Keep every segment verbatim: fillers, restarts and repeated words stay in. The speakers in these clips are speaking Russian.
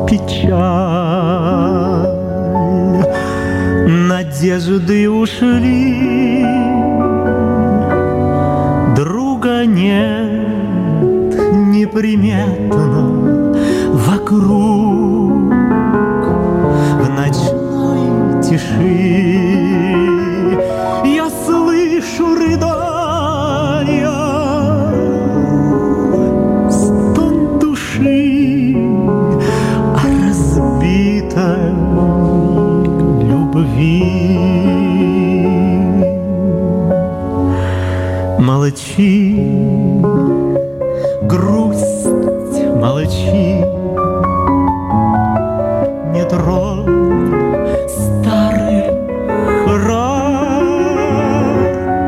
печаль. Надежды ушли, друга нет неприметно вокруг. В ночной тиши я слышу рыдания, стон души о разбитой любви. Молчи, грусть, молчи, не тронь старых ран,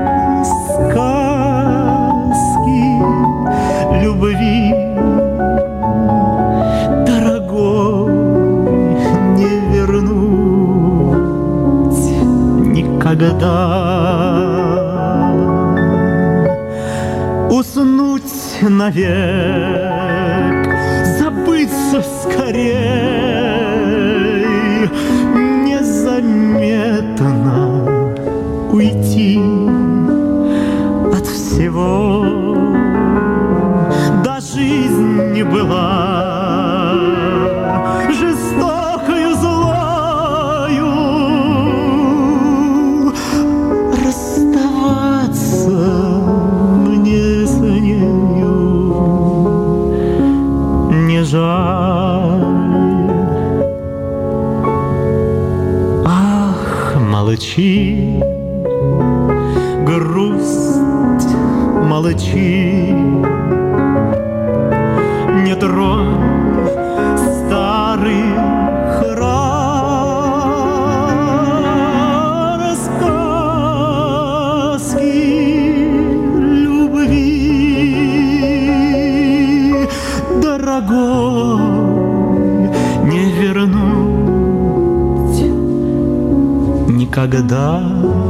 сказки любви, дорогой, не вернуть никогда. Уснуть навек, забыться скорей, незаметно уйти от всего. Да жизнь не была жестокою, злою, расставаться мне с нею не жаль. Ах, молчи, грусть, молчи, не тронь старых ран, сказки любви, дорогой, не вернуть никогда.